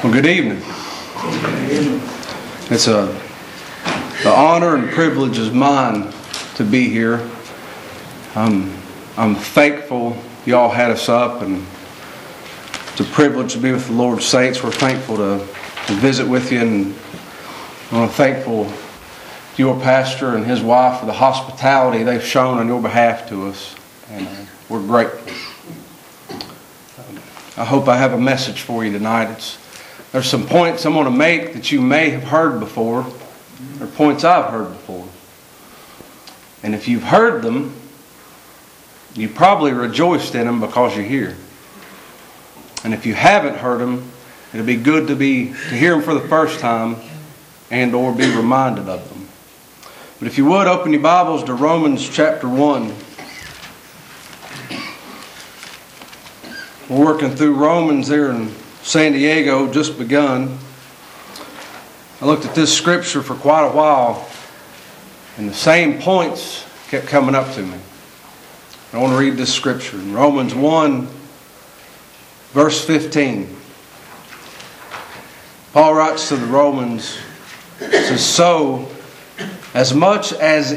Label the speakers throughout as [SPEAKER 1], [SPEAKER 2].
[SPEAKER 1] Well, good evening. It's the honor and privilege is mine to be here. I'm thankful y'all had us up, and it's a privilege to be with the Lord's saints. We're thankful to visit with you, and I'm thankful to your pastor and his wife for the hospitality they've shown on your behalf to us, and we're grateful. I hope I have a message for you tonight. There's some points I'm going to make that you may have heard before, or points I've heard before. And if you've heard them, you probably rejoiced in them because you're here. And if you haven't heard them, it'll be good to hear them for the first time and or be reminded of them. But if you would, open your Bibles to Romans chapter 1. We're working through Romans there in San Diego, just begun. I looked at this scripture for quite a while, and the same points kept coming up to me. I want to read this scripture in Romans 1, verse 15. Paul writes to the Romans, says, "So, as much as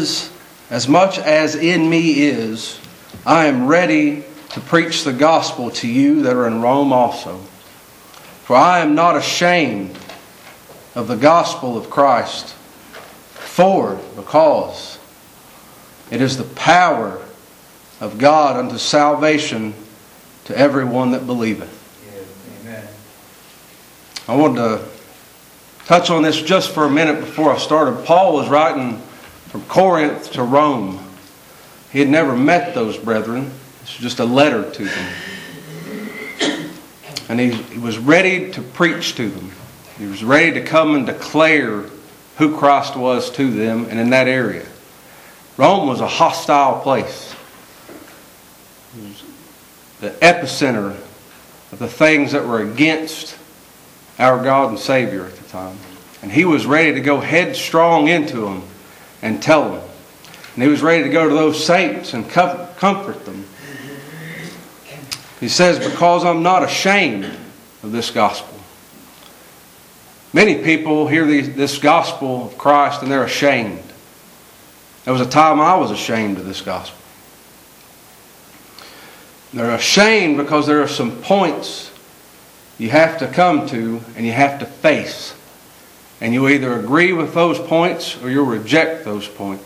[SPEAKER 1] in me is, I am ready to preach the gospel to you that are in Rome also. For I am not ashamed of the gospel of Christ, because it is the power of God unto salvation to everyone that believeth." Amen. I wanted to touch on this just for a minute before I started. Paul was writing from Corinth to Rome. He had never met those brethren. It's just a letter to them. And he was ready to preach to them. He was ready to come and declare who Christ was to them and in that area. Rome was a hostile place. It was the epicenter of the things that were against our God and Savior at the time. And he was ready to go headstrong into them and tell them. And he was ready to go to those saints and comfort them. He says, "Because I'm not ashamed of this gospel." Many people hear this gospel of Christ and they're ashamed. There was a time I was ashamed of this gospel. They're ashamed because there are some points you have to come to and you have to face. And you either agree with those points or you'll reject those points.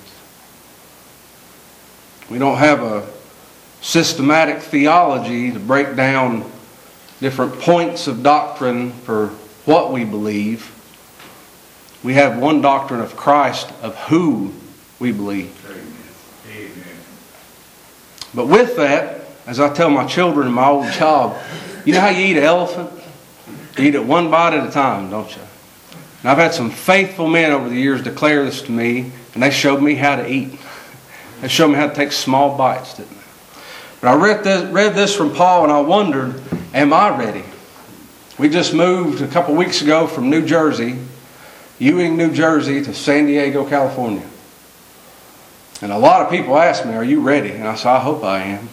[SPEAKER 1] We don't have a systematic theology to break down different points of doctrine for what we believe. We have one doctrine of Christ, of who we believe. Amen. But with that, as I tell my children in my old job, you know how you eat an elephant? You eat it one bite at a time, don't you? And I've had some faithful men over the years declare this to me, and they showed me how to eat. They showed me how to take small bites, didn't they? But I read this from Paul, and I wondered, am I ready? We just moved a couple weeks ago from New Jersey, Ewing, New Jersey, to San Diego, California. And a lot of people ask me, "Are you ready?" And I said, "I hope I am."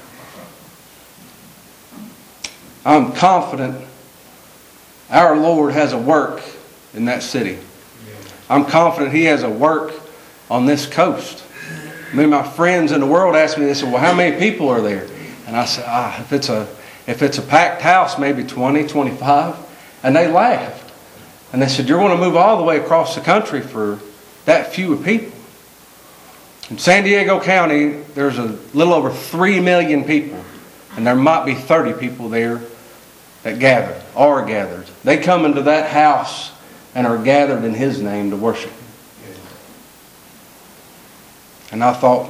[SPEAKER 1] I'm confident our Lord has a work in that city. I'm confident He has a work on this coast. Many of my friends in the world ask me, they said, "Well, how many people are there?" And I said, if it's a packed house, maybe 20, 25. And they laughed. And they said, "You're going to move all the way across the country for that few people?" In San Diego County, there's a little over 3 million people. And there might be 30 people there that are gathered. They come into that house and are gathered in His name to worship Him. And I thought,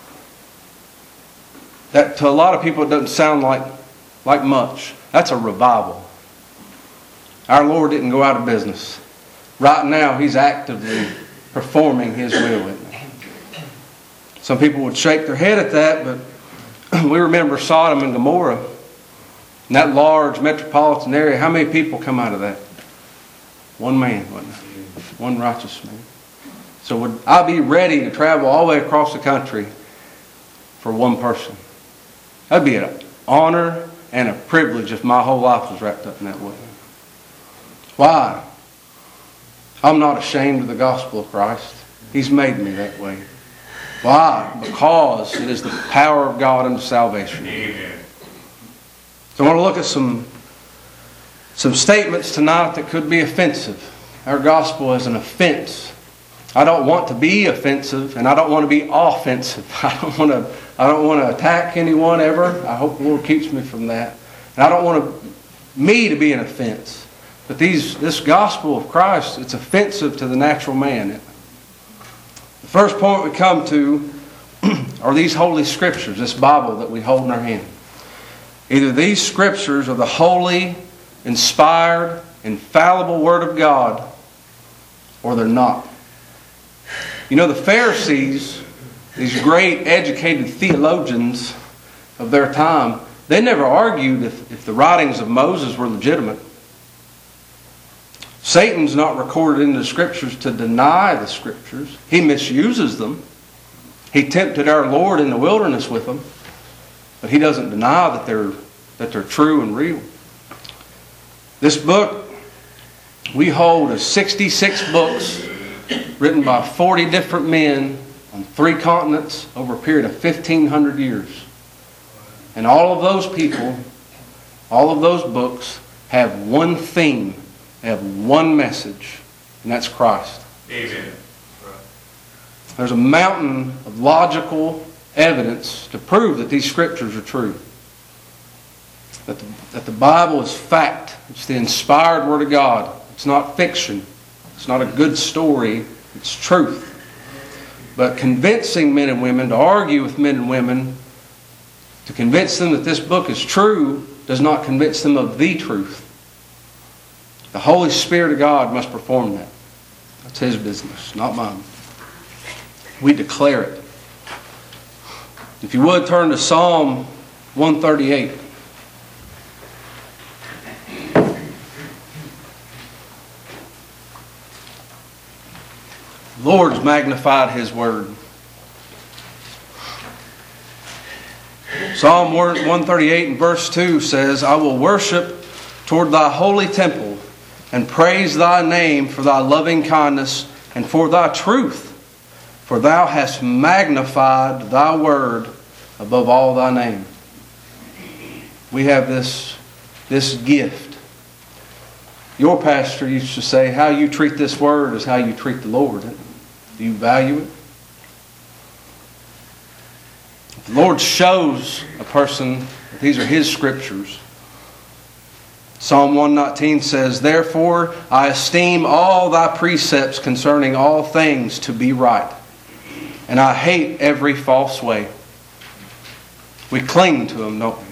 [SPEAKER 1] that to a lot of people it doesn't sound like much. That's a revival. Our Lord didn't go out of business. Right now He's actively performing His will. Some people would shake their head at that, but we remember Sodom and Gomorrah. In that large metropolitan area, how many people come out of that? One man, wasn't it? One righteous man. So would I be ready to travel all the way across the country for one person? That'd be an honor and a privilege if my whole life was wrapped up in that way. Why? I'm not ashamed of the gospel of Christ. He's made me that way. Why? Because it is the power of God unto salvation.
[SPEAKER 2] Amen.
[SPEAKER 1] So I want to look at some statements tonight that could be offensive. Our gospel is an offense. I don't want to be offensive, and I don't want to be offensive. I don't want to attack anyone ever. I hope the Lord keeps me from that. And I don't want me to be an offense. But this gospel of Christ, it's offensive to the natural man. The first point we come to are these Holy Scriptures, this Bible that we hold in our hand. Either these Scriptures are the holy, inspired, infallible Word of God, or they're not. You know, the Pharisees, these great educated theologians of their time, they never argued if the writings of Moses were legitimate. Satan's not recorded in the Scriptures to deny the Scriptures. He misuses them. He tempted our Lord in the wilderness with them, but he doesn't deny that they're true and real. This book we hold is 66 books written by 40 different men on 3 continents over a period of 1,500 years. And all of those people, all of those books have one theme. They have one message, and that's Christ.
[SPEAKER 2] Amen.
[SPEAKER 1] There's a mountain of logical evidence to prove that these Scriptures are true. That the Bible is fact. It's the inspired Word of God. It's not fiction. It's not a good story. It's truth. But convincing men and women, to argue with men and women, to convince them that this book is true, does not convince them of the truth. The Holy Spirit of God must perform that. That's His business, not mine. We declare it. If you would, turn to Psalm 138. The Lord's magnified His Word. Psalm 138 and verse 2 says, I will worship toward Thy holy temple and praise Thy name for Thy loving kindness and for Thy truth. For Thou hast magnified Thy word above all Thy name. We have this gift. Your pastor used to say, how you treat this word is how you treat the Lord. Do you value it? If the Lord shows a person that these are His Scriptures, Psalm 119 says, Therefore I esteem all Thy precepts concerning all things to be right, and I hate every false way. We cling to them, don't we?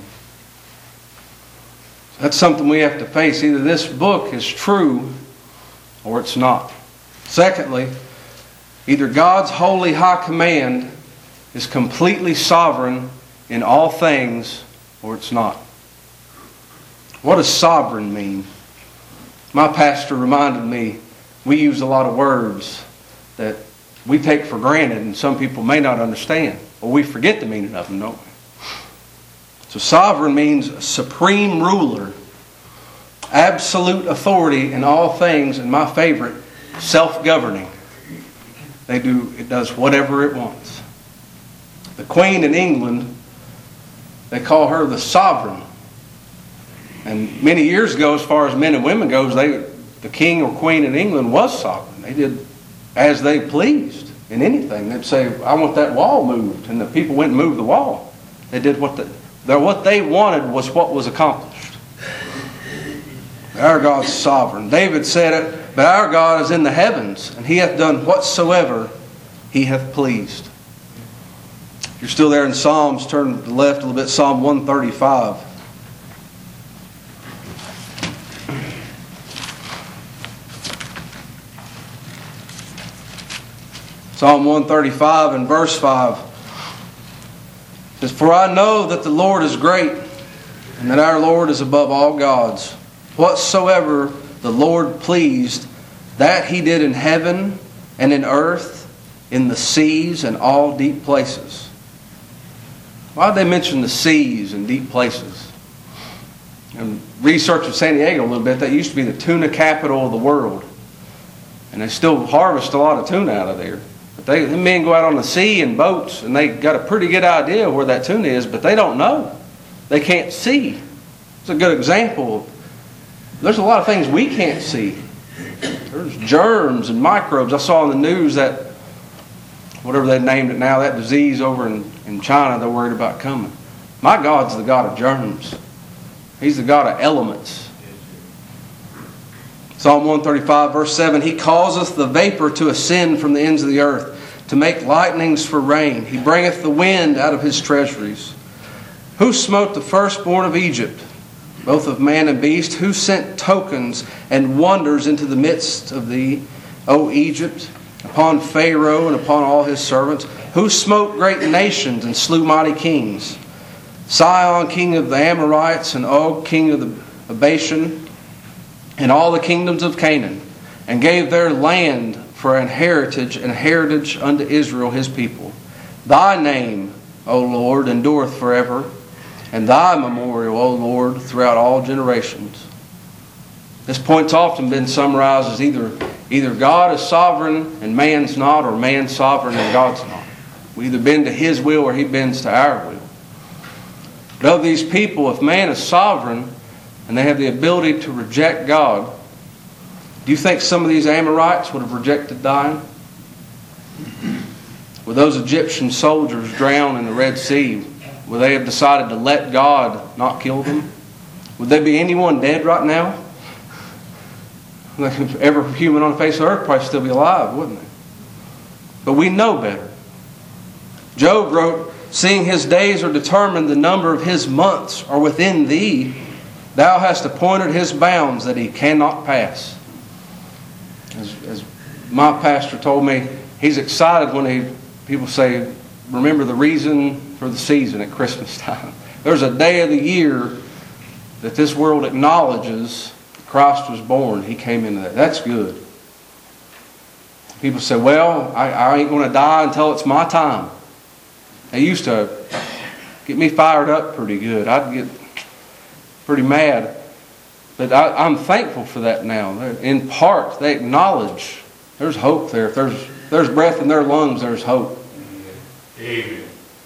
[SPEAKER 1] That's something we have to face. Either this book is true or it's not. Secondly, either God's holy high command is completely sovereign in all things or it's not. What does sovereign mean? My pastor reminded me we use a lot of words that we take for granted and some people may not understand. Or we forget the meaning of them, don't we? So sovereign means supreme ruler, absolute authority in all things, and my favorite, self-governing. It does whatever it wants. The Queen in England, they call her the sovereign. And many years ago, as far as men and women goes, the king or queen in England was sovereign. They did as they pleased in anything. They'd say, I want that wall moved. And the people went and moved the wall. They did what they wanted was what was accomplished. Our God's sovereign. David said it, but our God is in the heavens, and He hath done whatsoever He hath pleased. If you're still there in Psalms, turn to the left a little bit, Psalm 135. Psalm 135 and verse 5 says, For I know that the Lord is great, and that our Lord is above all gods. Whatsoever the Lord pleased, that He did in heaven and in earth, in the seas and all deep places. Why did they mention the seas and deep places? And researching San Diego a little bit, that used to be the tuna capital of the world. And they still harvest a lot of tuna out of there. But the men go out on the sea in boats, and they got a pretty good idea where that tuna is, but they don't know. They can't see. It's a good example. There's a lot of things we can't see. There's germs and microbes. I saw in the news that, whatever they named it now, that disease over in China they're worried about coming. My God's the God of germs. He's the God of elements. Psalm 135 verse 7, He causeth the vapor to ascend from the ends of the earth, to make lightnings for rain. He bringeth the wind out of His treasuries. Who smote the firstborn of Egypt, both of man and beast? Who sent tokens and wonders into the midst of thee, O Egypt, upon Pharaoh and upon all his servants? Who smote great nations and slew mighty kings? Sihon, king of the Amorites, and Og, king of the Bashan, and all the kingdoms of Canaan, and gave their land for an heritage unto Israel his people. Thy name, O Lord, endureth forever, and Thy memorial, O Lord, throughout all generations. This point's often been summarized as either God is sovereign and man's not, or man's sovereign and God's not. We either bend to His will or He bends to our will. But of these people, if man is sovereign and they have the ability to reject God, do you think some of these Amorites would have rejected dying? Would those Egyptian soldiers drown in the Red Sea? Would they have decided to let God not kill them? Would there be anyone dead right now? Every human on the face of the earth probably still be alive, wouldn't they? But we know better. Job wrote, Seeing his days are determined, the number of his months are within thee. Thou hast appointed his bounds that he cannot pass. As my pastor told me, he's excited when people say, remember the reason for the season at Christmas time. There's a day of the year that this world acknowledges Christ was born. He came into that. That's good. People say, well, I ain't going to die until it's my time. They used to get me fired up pretty good. I'd get pretty mad. But I'm thankful for that now. In part, they acknowledge there's hope there. If there's breath in their lungs, there's hope.
[SPEAKER 2] Amen.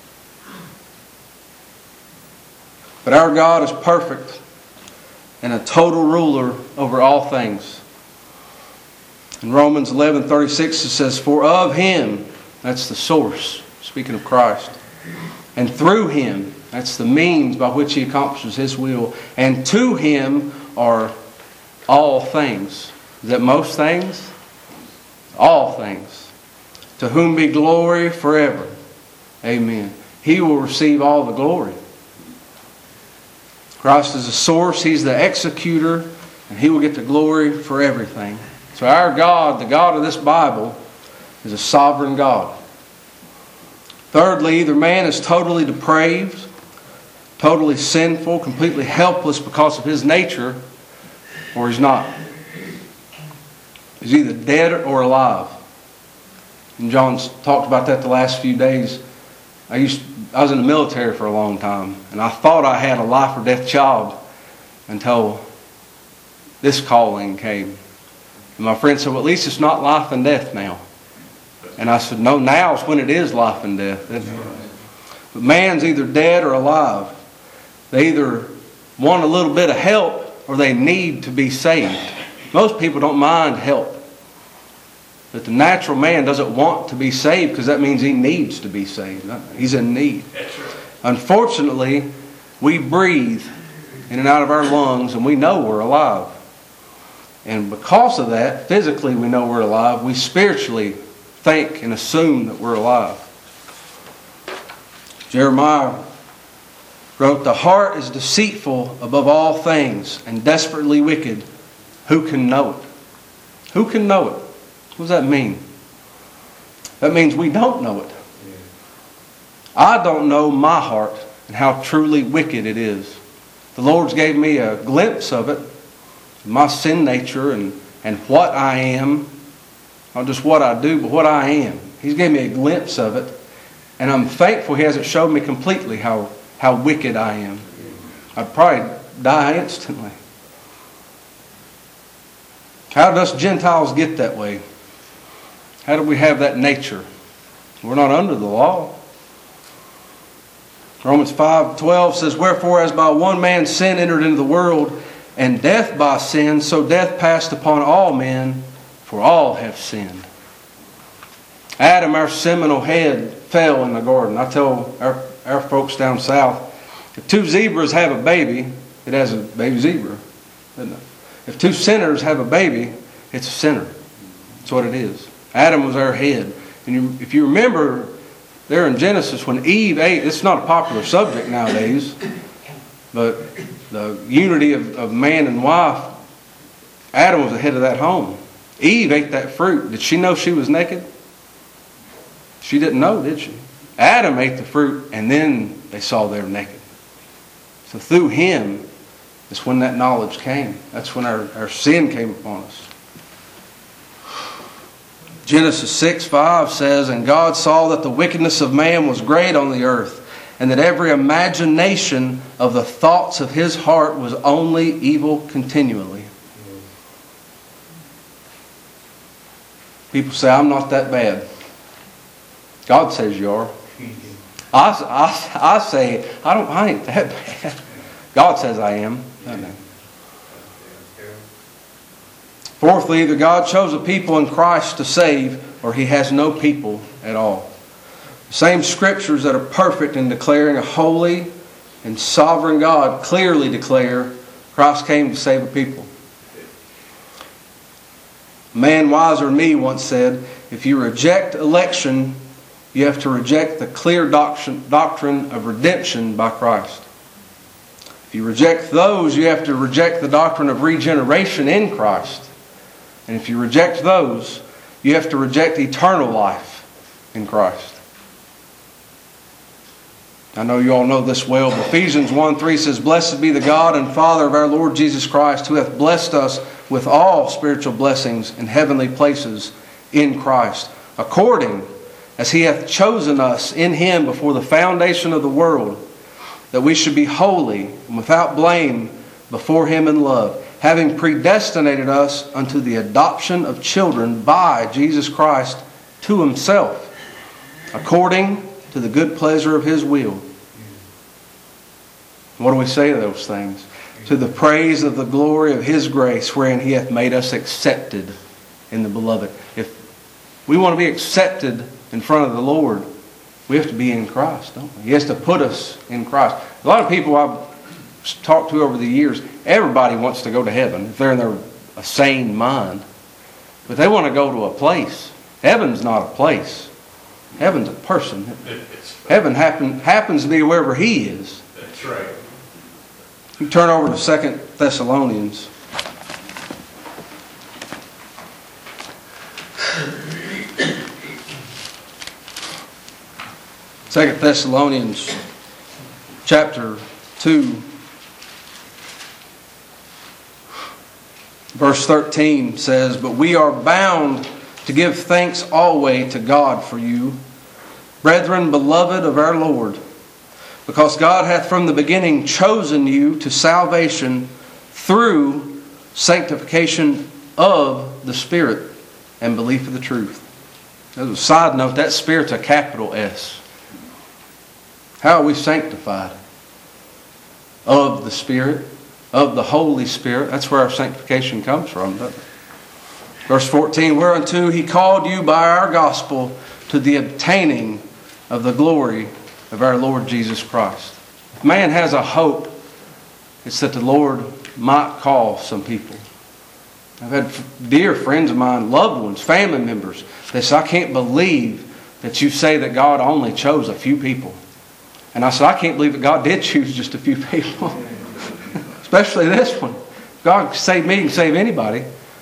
[SPEAKER 1] But our God is perfect and a total ruler over all things. In Romans 11:36 it says, For of Him, that's the source, speaking of Christ, and through Him, that's the means by which He accomplishes His will, and to Him are all things. Is that most things? All things. To whom be glory forever. Amen. He will receive all the glory. Christ is the source. He's the executor. And He will get the glory for everything. So our God, the God of this Bible, is a sovereign God. Thirdly, either man is totally depraved, totally sinful, completely helpless because of his nature, or he's not. He's either dead or alive. And John's talked about that the last few days. I was in the military for a long time, and I thought I had a life or death job until this calling came. And my friend said, well, at least it's not life and death now. And I said, no, now's when it is life and death. But man's either dead or alive. They either want a little bit of help or they need to be saved. Most people don't mind help. But the natural man doesn't want to be saved because that means he needs to be saved. He's in need. Unfortunately, we breathe in and out of our lungs and we know we're alive. And because of that, physically we know we're alive. We spiritually think and assume that we're alive. Jeremiah wrote, The heart is deceitful above all things and desperately wicked. Who can know it? Who can know it? What does that mean? That means we don't know it. I don't know my heart and how truly wicked it is. The Lord's gave me a glimpse of it, my sin nature and what I am. Not just what I do, but what I am. He's gave me a glimpse of it. And I'm thankful He hasn't showed me completely how wicked I am. I'd probably die instantly. How did us Gentiles get that way? How do we have that nature? We're not under the law. Romans 5:12 says, "Wherefore as by one man sin entered into the world, and death by sin, so death passed upon all men, for all have sinned." Adam, our seminal head, fell in the garden. I tell our folks down south, if two zebras have a baby, it has a baby zebra, isn't it? If two sinners have a baby, it's a sinner. That's what it is. Adam was our head. And if you remember there in Genesis, when Eve ate, it's not a popular subject nowadays, but the unity of man and wife, Adam was the head of that home. Eve ate that fruit. Did she know she was naked? She didn't know, did she? Adam ate the fruit, and then they saw they were naked. So through him, that's when that knowledge came. That's when our sin came upon us. Genesis 6:5 says, "And God saw that the wickedness of man was great on the earth, and that every imagination of the thoughts of his heart was only evil continually." People say, "I'm not that bad." God says you are. I say, I ain't that bad. God says I am. Fourthly, either God chose a people in Christ to save, or He has no people at all. The same scriptures that are perfect in declaring a holy and sovereign God clearly declare Christ came to save a people. A man wiser than me once said, if you reject election, you have to reject the clear doctrine of redemption by Christ. If you reject those, you have to reject the doctrine of regeneration in Christ. And if you reject those, you have to reject eternal life in Christ. I know you all know this well, but Ephesians 1:3 says, "Blessed be the God and Father of our Lord Jesus Christ, who hath blessed us with all spiritual blessings in heavenly places in Christ, according as He hath chosen us in Him before the foundation of the world, that we should be holy and without blame before Him in love, having predestinated us unto the adoption of children by Jesus Christ to Himself, according to the good pleasure of His will." What do we say to those things? To the praise of the glory of His grace, wherein He hath made us accepted in the Beloved. If we want to be accepted in front of the Lord, we have to be in Christ, don't we? He has to put us in Christ. A lot of people I've talked to over the years, everybody wants to go to heaven if they're in their a sane mind. But they want to go to a place. Heaven's not a place. Heaven's a person. Heaven happens to be wherever He is.
[SPEAKER 2] That's right.
[SPEAKER 1] You turn over to 2 Thessalonians. Second Thessalonians chapter 2, verse 13 says, "But we are bound to give thanks always to God for you, brethren, beloved of our Lord, because God hath from the beginning chosen you to salvation through sanctification of the Spirit and belief of the truth." As a side note, that Spirit's a capital S. How are we sanctified? Of the Spirit, of the Holy Spirit. That's where our sanctification comes from. Verse 14, "Whereunto He called you by our gospel to the obtaining of the glory of our Lord Jesus Christ." If man has a hope, it's that the Lord might call some people. I've had dear friends of mine, loved ones, family members, they say, "I can't believe that you say that God only chose a few people." And I said, "I can't believe that God did choose just a few people." Especially this one. God can save me, He can save anybody.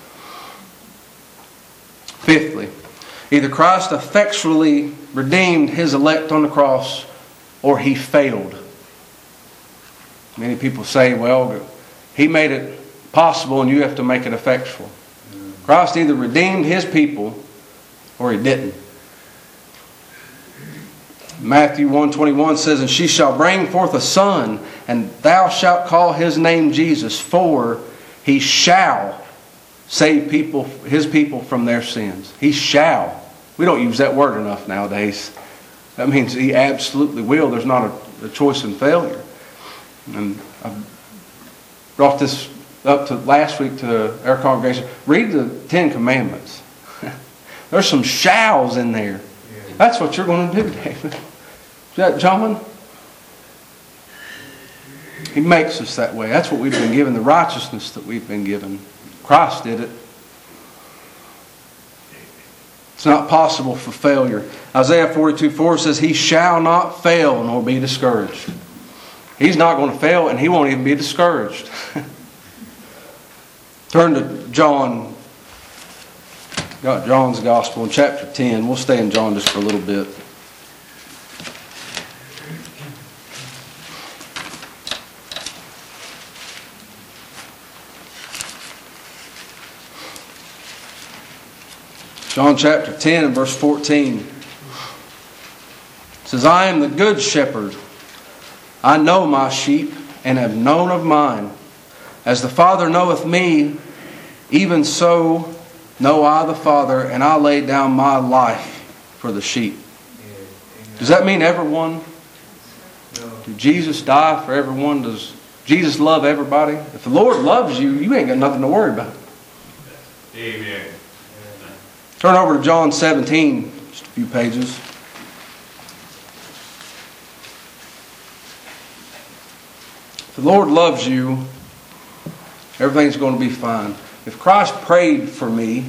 [SPEAKER 1] Fifthly, either Christ effectually redeemed His elect on the cross, or He failed. Many people say, well, He made it possible and you have to make it effectual. Christ either redeemed His people or He didn't. Matthew 1:21 says, "And she shall bring forth a son, and thou shalt call his name Jesus, for he shall save his people from their sins." He shall. We don't use that word enough nowadays. That means he absolutely will. There's not a choice in failure. And I brought this up to last week to our congregation. Read the 10 Commandments. There's some shalls in there. That's what you're going to do, David. Is that John? He makes us that way. That's what we've been given, the righteousness that we've been given. Christ did it. It's not possible for failure. Isaiah 42:4 says, "He shall not fail nor be discouraged." He's not going to fail, and he won't even be discouraged. Turn to John. Got John's Gospel in chapter 10. We'll stay in John just for a little bit. John chapter 10 and verse 14. It says, "I am the good shepherd. I know my sheep, and have known of mine. As the Father knoweth me, even so know I the Father, and I lay down my life for the sheep." Does that mean everyone? Did Jesus die for everyone? Does Jesus love everybody? If the Lord loves you, you ain't got nothing to worry about.
[SPEAKER 2] Amen.
[SPEAKER 1] Turn over to John 17, just a few pages. If the Lord loves you, everything's going to be fine. If Christ prayed for me,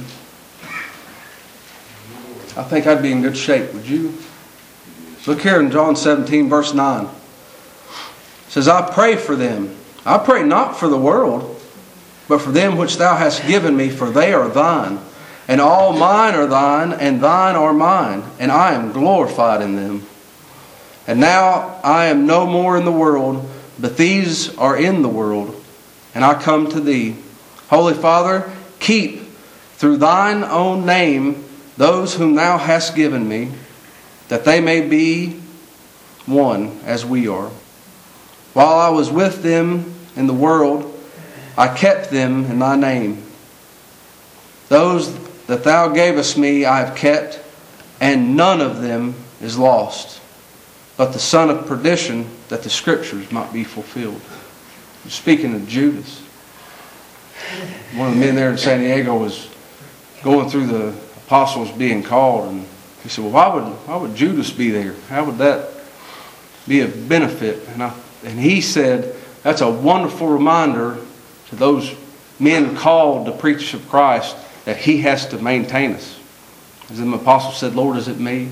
[SPEAKER 1] I think I'd be in good shape. Would you? Look here in John 17, verse 9. It says, "I pray for them. I pray not for the world, but for them which thou hast given me, for they are thine. And all mine are thine, and thine are mine, and I am glorified in them. And now I am no more in the world, but these are in the world, and I come to thee. Holy Father, keep through thine own name those whom thou hast given me, that they may be one as we are. While I was with them in the world, I kept them in thy name. Those that thou gavest me I have kept, and none of them is lost, but the son of perdition, that the scriptures might be fulfilled." Speaking of Judas, one of the men there in San Diego was going through the apostles being called, and he said, "Well, why would Judas be there? How would that be a benefit?" And he said, "That's a wonderful reminder to those men called to preach of Christ, that he has to maintain us." As the apostle said, "Lord, is it me?"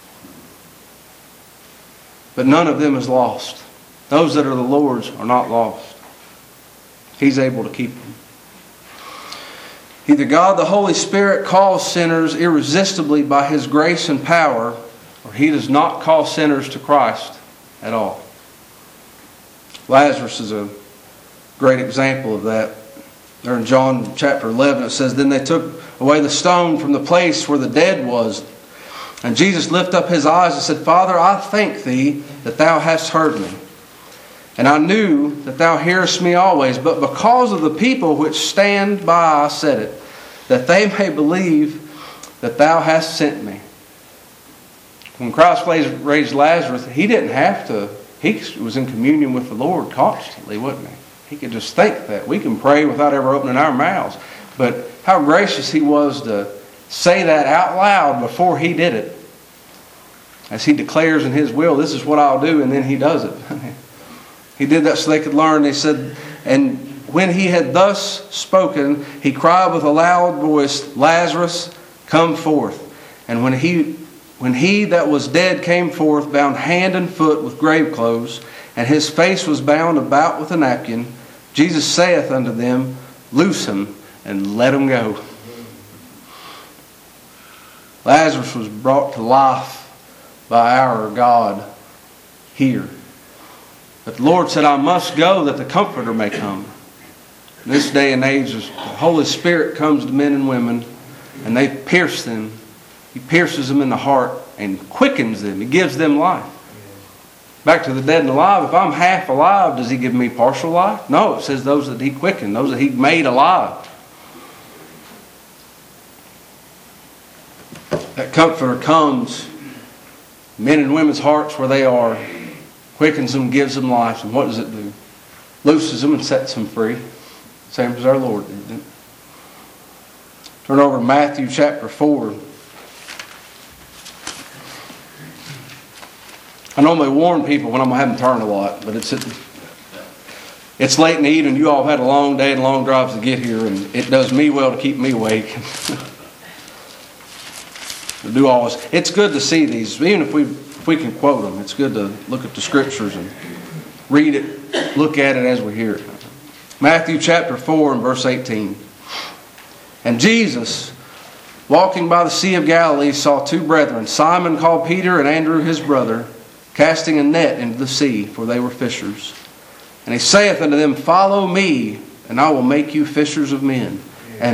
[SPEAKER 1] But none of them is lost. Those that are the Lord's are not lost. He's able to keep them. Either God the Holy Spirit calls sinners irresistibly by His grace and power, or He does not call sinners to Christ at all. Lazarus is a great example of that. There in John chapter 11 it says, "Then they took away the stone from the place where the dead was. And Jesus lifted up His eyes and said, Father, I thank Thee that Thou hast heard me. And I knew that Thou hearest me always. But because of the people which stand by I said it, that they may believe that Thou hast sent me." When Christ raised Lazarus, He didn't have to. He was in communion with the Lord constantly, wasn't He? He could just think that. We can pray without ever opening our mouths. But how gracious He was to say that out loud before He did it. As He declares in His will, this is what I'll do, and then He does it. He did that so they could learn. He said, and when He had thus spoken, He cried with a loud voice, Lazarus, come forth. And when he that was dead came forth, bound hand and foot with grave clothes, and his face was bound about with a napkin, Jesus saith unto them, Loose him, and let him go. Lazarus was brought to life by our God here. But the Lord said, I must go that the Comforter may come. In this day and age, the Holy Spirit comes to men and women, and they pierce them. He pierces them in the heart, and quickens them. He gives them life. Back to the dead and alive. If I'm half alive, does He give me partial life? No, it says those that He quickened, those that He made alive. That Comforter comes, men and women's hearts where they are, quickens them, gives them life. And what does it do? Looses them and sets them free. Same as our Lord did, didn't it? Turn over to Matthew chapter 4. I normally warn people when I'm going to have them turn a lot, but it's late in the evening. You all have had a long day and long drives to get here, and it does me well to keep me awake. It's good to see these, even if we can quote them. It's good to look at the scriptures and read it, look at it as we hear it. Matthew chapter 4 and verse 18. And Jesus, walking by the Sea of Galilee, saw two brethren, Simon called Peter and Andrew his brother, casting a net into the sea, for they were fishers. And He saith unto them, Follow me, and I will make you fishers of men. And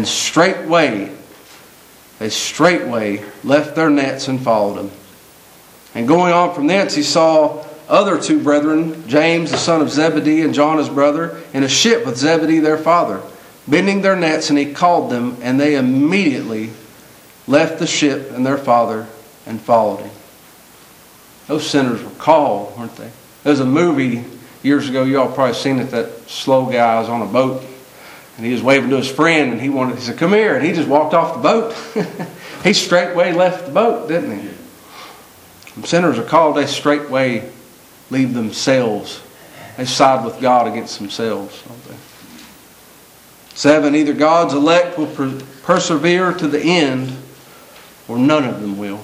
[SPEAKER 1] they straightway left their nets and followed Him. And going on from thence, He saw other two brethren, James the son of Zebedee and John his brother, in a ship with Zebedee their father, bending their nets, and He called them, and they immediately left the ship and their father and followed Him. Those sinners were called, weren't they? There's a movie years ago, you all probably seen it, that slow guy was on a boat, and he was waving to his friend, and he said, Come here, and he just walked off the boat. He straightway left the boat, didn't he? When sinners are called, they straightway leave themselves. They side with God against themselves, don't they? 7, either God's elect will persevere to the end, or none of them will.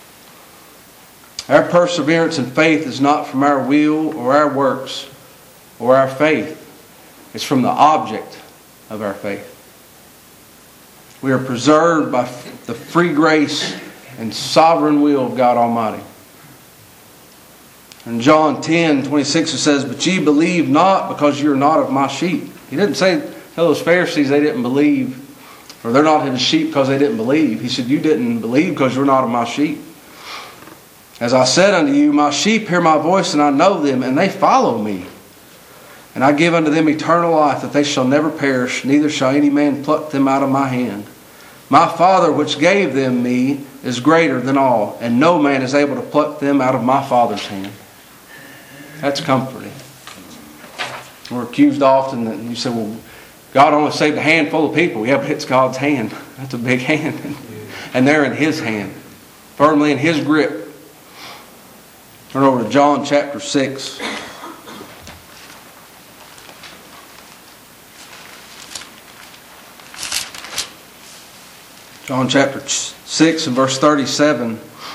[SPEAKER 1] Our perseverance and faith is not from our will or our works or our faith. It's from the object of our faith. We are preserved by the free grace and sovereign will of God Almighty. In John 10:26 it says, But ye believe not, because you are not of my sheep. He didn't say, tell those Pharisees they didn't believe, or they're not His sheep because they didn't believe. He said, you didn't believe because you're not of my sheep. As I said unto you, my sheep hear my voice, and I know them, and they follow me. And I give unto them eternal life, that they shall never perish, neither shall any man pluck them out of my hand. My Father which gave them me is greater than all, and no man is able to pluck them out of my Father's hand. That's comforting. We're accused often that you say, well, God only saved a handful of people. Yeah, but it's God's hand. That's a big hand. And they're in His hand, firmly in His grip. Turn over to John chapter 6. John chapter 6 and verse 37.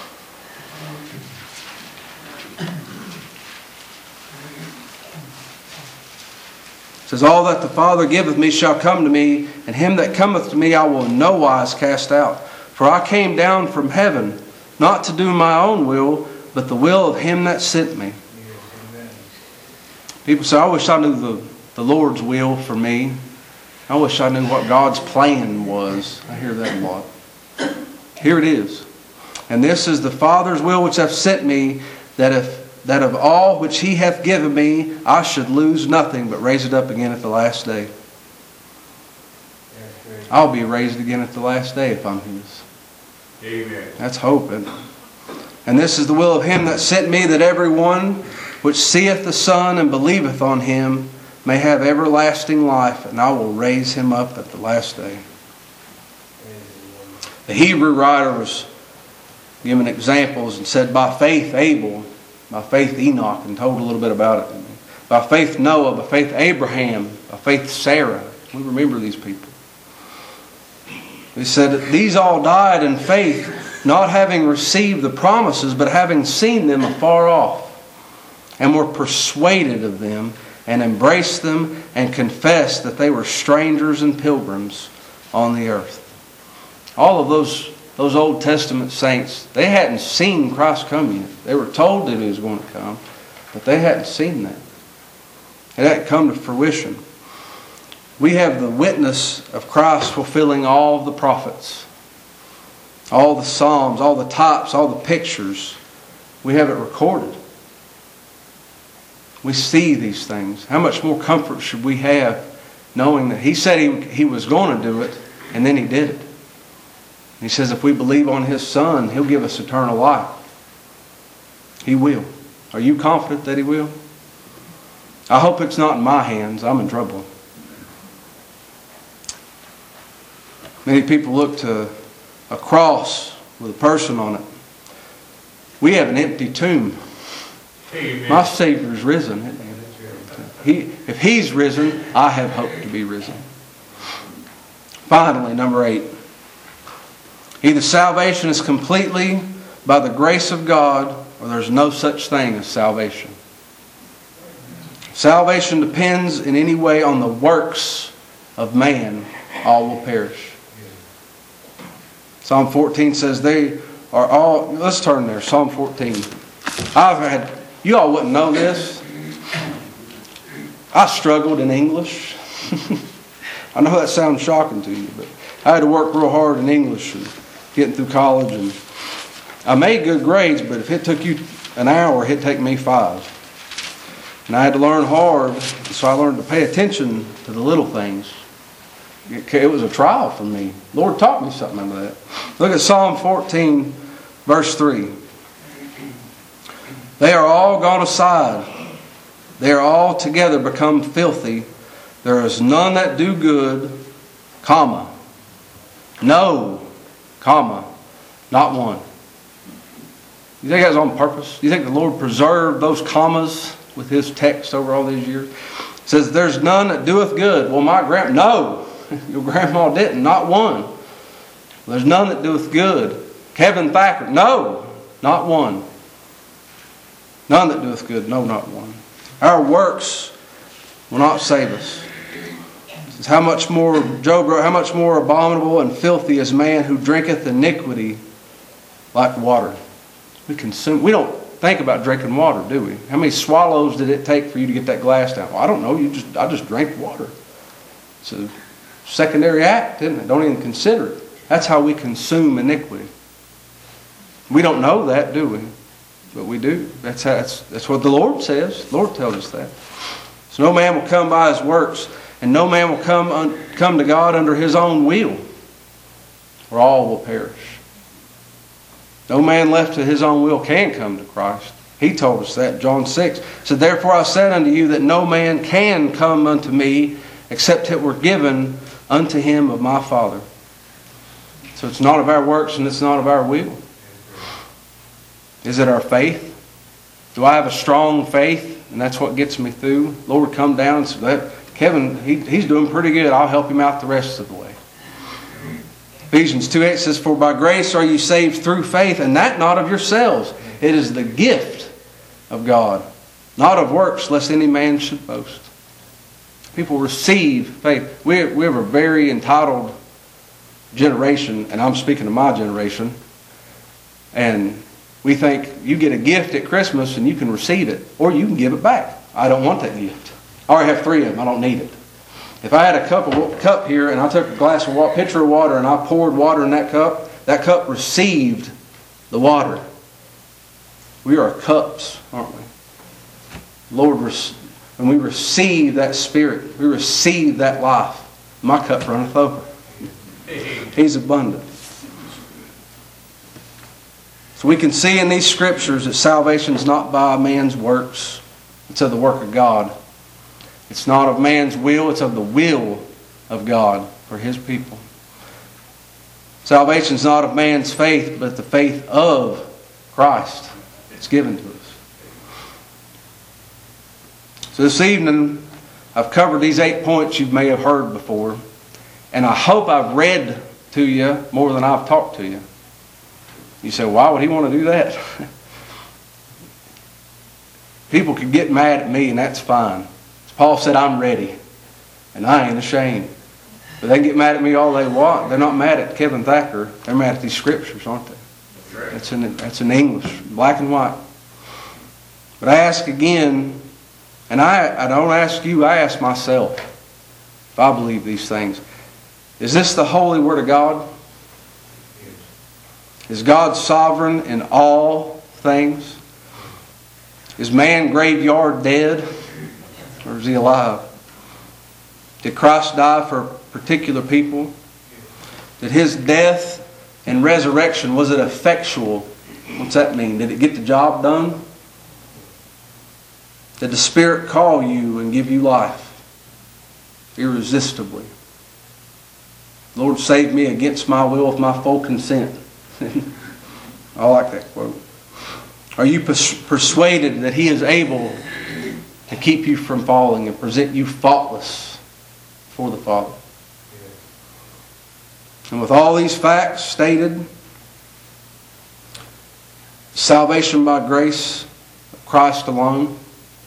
[SPEAKER 1] It says, All that the Father giveth me shall come to me, and him that cometh to me I will in no wise cast out. For I came down from heaven, not to do my own will, but the will of Him that sent me. People say, I wish I knew the Lord's will for me. I wish I knew what God's plan was. I hear that a lot. Here it is. And this is the Father's will which hath sent me, that of all which He hath given me, I should lose nothing, but raise it up again at the last day. I'll be raised again at the last day if I'm His.
[SPEAKER 2] Amen.
[SPEAKER 1] That's hope, isn't it? And this is the will of Him that sent me, that every one which seeth the Son and believeth on Him may have everlasting life, and I will raise him up at the last day. The Hebrew writer was giving examples and said, by faith Abel, by faith Enoch, and told a little bit about it. By faith Noah, by faith Abraham, by faith Sarah. We remember these people. He said that these all died in faith, not having received the promises, but having seen them afar off, and were persuaded of them, and embraced them, and confessed that they were strangers and pilgrims on the earth. All of those Old Testament saints, they hadn't seen Christ come yet. They were told that He was going to come, but they hadn't seen that. It hadn't come to fruition. We have the witness of Christ fulfilling all of the prophets. all the Psalms, all the types, all the pictures. We have it recorded. We see these things. How much more comfort should we have knowing that He said He was going to do it, and then He did it. He says if we believe on His Son, He'll give us eternal life. He will. Are you confident that He will? I hope it's not in my hands. I'm in trouble. Many people look to a cross with a person on it. We have an empty tomb.
[SPEAKER 2] Amen.
[SPEAKER 1] My Savior is risen. If He's risen, I have hope to be risen. Finally, number 8. Either salvation is completely by the grace of God, or there's no such thing as salvation. Salvation depends in any way on the works of man, all will perish. Psalm 14 says they are all... Let's turn there. Psalm 14. You all wouldn't know this. I struggled in English. I know that sounds shocking to you, but I had to work real hard in English and getting through college. And I made good grades, but if it took you an hour, it'd take me 5. And I had to learn hard, so I learned to pay attention to the little things. It was a trial for me. The Lord taught me something out of that. Look at Psalm 14, verse 3. They are all gone aside. They are all together become filthy. There is none that do good, comma. No, comma, not one. You think that was on purpose? You think the Lord preserved those commas with His text over all these years? It says, there's none that doeth good. Well, no, your grandma didn't, not one. There's none that doeth good. Kevin Thacker, no, not one. None that doeth good, no, not one. Our works will not save us. It says, how much more, Job wrote, how much more abominable and filthy is man who drinketh iniquity like water. We don't think about drinking water, do we? How many swallows did it take for you to get that glass down? Well, I don't know. I just drank water. It's a secondary act, isn't it? Don't even consider it. That's how we consume iniquity. We don't know that, do we? But we do. That's what the Lord says. The Lord tells us that. So no man will come by his works, and no man will come to God under his own will, or all will perish. No man left to his own will can come to Christ. He told us that, John 6. So therefore I said unto you that no man can come unto me except it were given unto him of my Father. So it's not of our works and it's not of our will. Is it our faith? Do I have a strong faith and that's what gets me through? Lord, come down and say, Kevin, he's doing pretty good. I'll help him out the rest of the way. Ephesians 2:8 says, for by grace are you saved through faith, and that not of yourselves. It is the gift of God, not of works, lest any man should boast. People receive faith. We have a very entitled generation, and I'm speaking of my generation, and we think you get a gift at Christmas and you can receive it, or you can give it back. I don't want that gift. I already have 3 of them. I don't need it. If I had a cup here and I took a pitcher of water and I poured water in that cup received the water. We are cups, aren't we? Lord, when we receive that Spirit, we receive that life. My cup runneth over. He's abundant. So we can see in these scriptures that salvation is not by man's works. It's of the work of God. It's not of man's will, it's of the will of God for His people. Salvation is not of man's faith, but the faith of Christ. It's given to us. So this evening, I've covered these 8 points you may have heard before, and I hope I've read to you more than I've talked to you. You say, why would he want to do that? People could get mad at me, and that's fine. Paul said, I'm ready, and I ain't ashamed. But they can get mad at me all they want. They're not mad at Kevin Thacker. They're mad at these scriptures, aren't they? That's in English, black and white. But I ask again, and I don't ask you, I ask myself, if I believe these things. Is this the holy Word of God? Is God sovereign in all things? Is man graveyard dead? Or is he alive? Did Christ die for particular people? Did his death and resurrection, was it effectual? What's that mean? Did it get the job done? Did the Spirit call you and give you life irresistibly? Lord, save me against my will with my full consent. I like that quote. Are you persuaded that He is able to keep you from falling and present you faultless before the Father? And with all these facts stated, salvation by grace of Christ alone,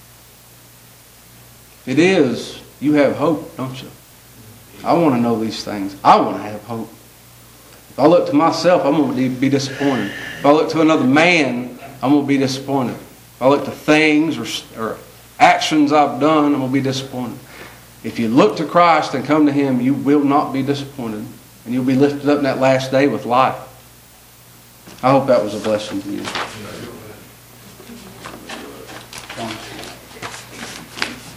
[SPEAKER 1] it is, you have hope, don't you? I want to know these things. I want to have hope. If I look to myself, I'm going to be disappointed. If I look to another man, I'm going to be disappointed. If I look to things or actions I've done, I'm going to be disappointed. If you look to Christ and come to Him, you will not be disappointed. And you'll be lifted up in that last day with life. I hope that was a blessing to you.